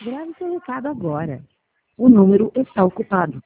Grave seu recado agora. O número está ocupado.